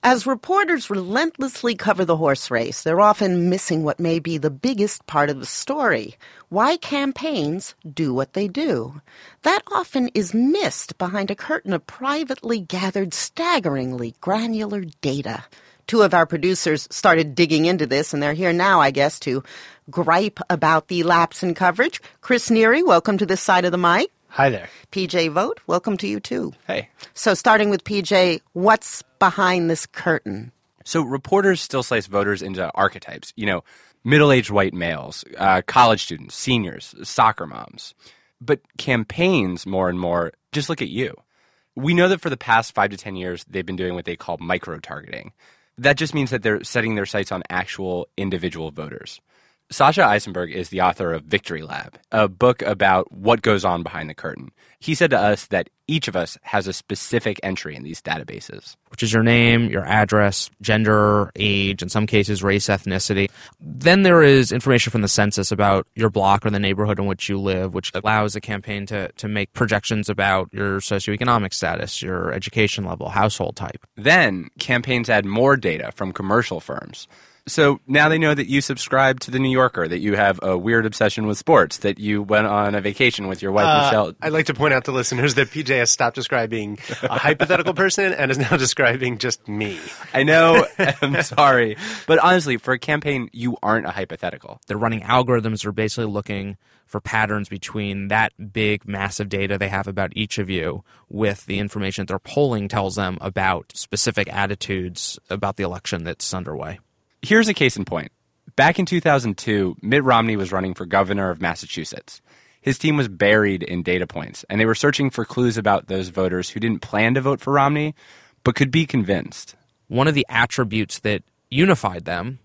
As reporters relentlessly cover the horse race, they're often missing what may be the biggest part of the story: why campaigns do what they do. That often is missed behind a curtain of privately gathered, staggeringly granular data. Two of our producers started digging into this, and they're here now, I guess, to gripe about the lapse in coverage. Chris Neary, welcome to this side of the mic. Hi there. PJ Vogt, welcome to you too. Hey. So starting with PJ, what's behind this curtain? So reporters still slice voters into archetypes, middle-aged white males, college students, seniors, soccer moms. But campaigns, more and more, just look at you. We know that for the past 5 to 10 years, they've been doing what they call micro-targeting. That just means that they're setting their sights on actual individual voters. Sasha Eisenberg is the author of Victory Lab, a book about what goes on behind the curtain. He said to us that each of us has a specific entry in these databases. Which is your name, your address, gender, age, in some cases race, ethnicity. Then there is information from the census about your block or the neighborhood in which you live, which allows a campaign to make projections about your socioeconomic status, your education level, household type. Then campaigns add more data from commercial firms. So now they know that you subscribe to The New Yorker, that you have a weird obsession with sports, that you went on a vacation with your wife, Michelle. I'd like to point out to listeners that PJ has stopped describing a hypothetical person and is now describing just me. I know. I'm sorry. But honestly, for a campaign, you aren't a hypothetical. They're running algorithms that are basically looking for patterns between that big, massive data they have about each of you with the information that their polling tells them about specific attitudes about the election that's underway. Here's a case in point. Back in 2002, Mitt Romney was running for governor of Massachusetts. His team was buried in data points, and they were searching for clues about those voters who didn't plan to vote for Romney, but could be convinced. One of the attributes that unified them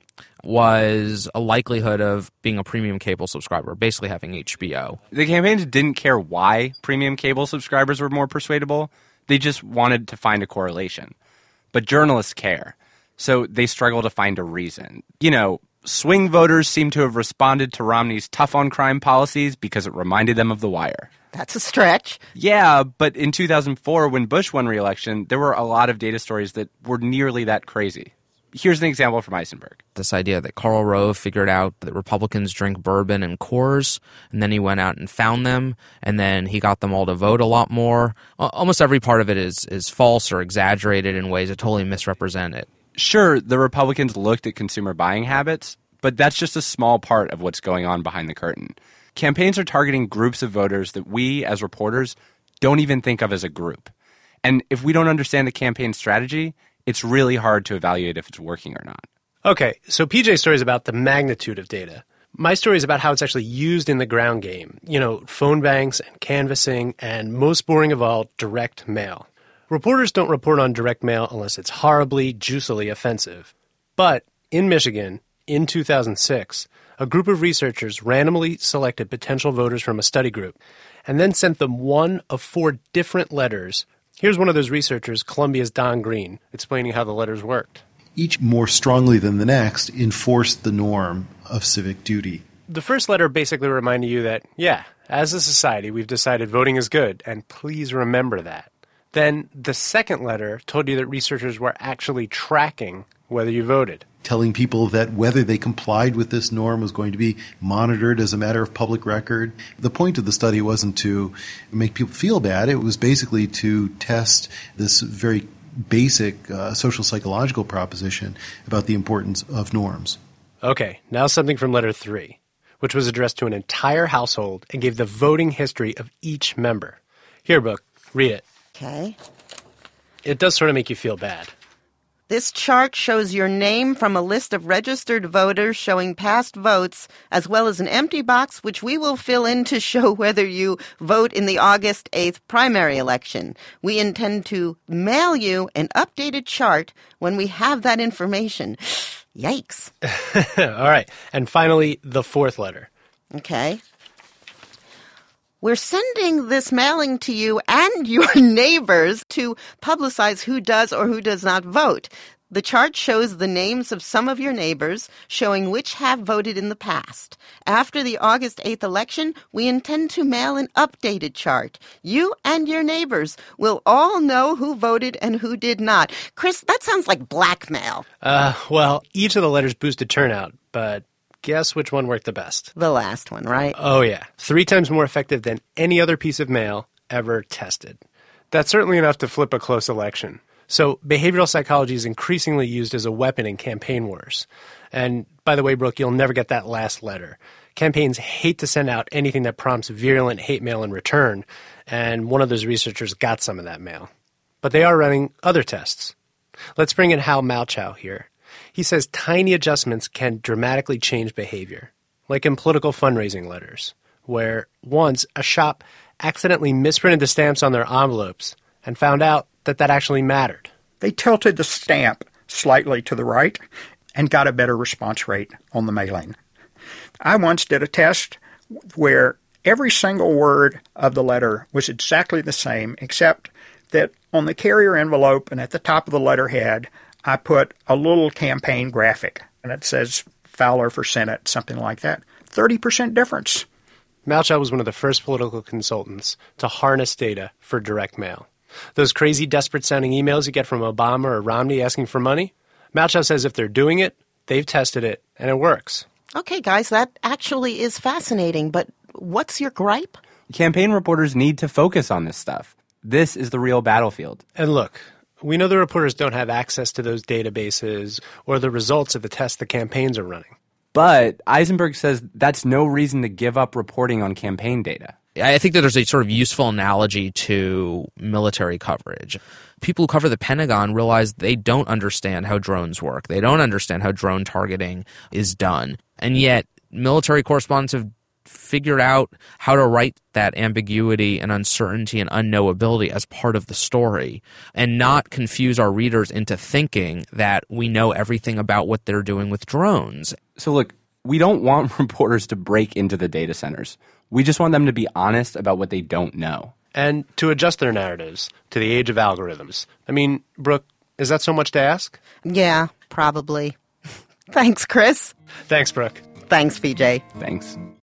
was a likelihood of being a premium cable subscriber, basically having HBO. The campaigns didn't care why premium cable subscribers were more persuadable. They just wanted to find a correlation. But journalists care. So they struggle to find a reason. Swing voters seem to have responded to Romney's tough-on-crime policies because it reminded them of The Wire. That's a stretch. Yeah, but in 2004, when Bush won re-election, there were a lot of data stories that were nearly that crazy. Here's an example from Eisenberg. This idea that Karl Rove figured out that Republicans drink bourbon and Coors, and then he went out and found them, and then he got them all to vote a lot more. Almost every part of it is false or exaggerated in ways that totally misrepresent it. Sure, the Republicans looked at consumer buying habits, but that's just a small part of what's going on behind the curtain. Campaigns are targeting groups of voters that we, as reporters, don't even think of as a group. And if we don't understand the campaign strategy, it's really hard to evaluate if it's working or not. Okay, so PJ's story is about the magnitude of data. My story is about how it's actually used in the ground game. Phone banks and canvassing, and most boring of all, direct mail. Reporters don't report on direct mail unless it's horribly, juicily offensive. But in Michigan, in 2006, a group of researchers randomly selected potential voters from a study group and then sent them one of 4 different letters. Here's one of those researchers, Columbia's Don Green, explaining how the letters worked. Each more strongly than the next enforced the norm of civic duty. The first letter basically reminded you that, as a society, we've decided voting is good, and please remember that. Then the second letter told you that researchers were actually tracking whether you voted. Telling people that whether they complied with this norm was going to be monitored as a matter of public record. The point of the study wasn't to make people feel bad. It was basically to test this very basic social psychological proposition about the importance of norms. Okay, now something from letter 3, which was addressed to an entire household and gave the voting history of each member. Here, Book, read it. Okay. It does sort of make you feel bad. This chart shows your name from a list of registered voters showing past votes, as well as an empty box which we will fill in to show whether you vote in the August 8th primary election. We intend to mail you an updated chart when we have that information. Yikes. All right. And finally, the fourth letter. Okay. We're sending this mailing to you and your neighbors to publicize who does or who does not vote. The chart shows the names of some of your neighbors, showing which have voted in the past. After the August 8th election, we intend to mail an updated chart. You and your neighbors will all know who voted and who did not. Chris, that sounds like blackmail. Well, each of the letters boosted turnout, but guess which one worked the best? The last one, right? Oh, yeah. 3 times more effective than any other piece of mail ever tested. That's certainly enough to flip a close election. So behavioral psychology is increasingly used as a weapon in campaign wars. And by the way, Brooke, you'll never get that last letter. Campaigns hate to send out anything that prompts virulent hate mail in return, and one of those researchers got some of that mail. But they are running other tests. Let's bring in Hal Malchow here. He says tiny adjustments can dramatically change behavior, like in political fundraising letters, where once a shop accidentally misprinted the stamps on their envelopes and found out that actually mattered. They tilted the stamp slightly to the right and got a better response rate on the mailing. I once did a test where every single word of the letter was exactly the same, except that on the carrier envelope and at the top of the letterhead, I put a little campaign graphic, and it says Fowler for Senate, something like that. 30% difference. Malchow was one of the first political consultants to harness data for direct mail. Those crazy, desperate-sounding emails you get from Obama or Romney asking for money? Malchow says if they're doing it, they've tested it, and it works. Okay, guys, that actually is fascinating, but what's your gripe? Campaign reporters need to focus on this stuff. This is the real battlefield. And look, we know the reporters don't have access to those databases or the results of the tests the campaigns are running. But Eisenberg says that's no reason to give up reporting on campaign data. I think that there's a sort of useful analogy to military coverage. People who cover the Pentagon realize they don't understand how drones work. They don't understand how drone targeting is done. And yet, military correspondents have figured out how to write that ambiguity and uncertainty and unknowability as part of the story and not confuse our readers into thinking that we know everything about what they're doing with drones. So look, we don't want reporters to break into the data centers. We just want them to be honest about what they don't know. And to adjust their narratives to the age of algorithms. I mean, Brooke, is that so much to ask? Yeah, probably. Thanks, Chris. Thanks, Brooke. Thanks, VJ. Thanks.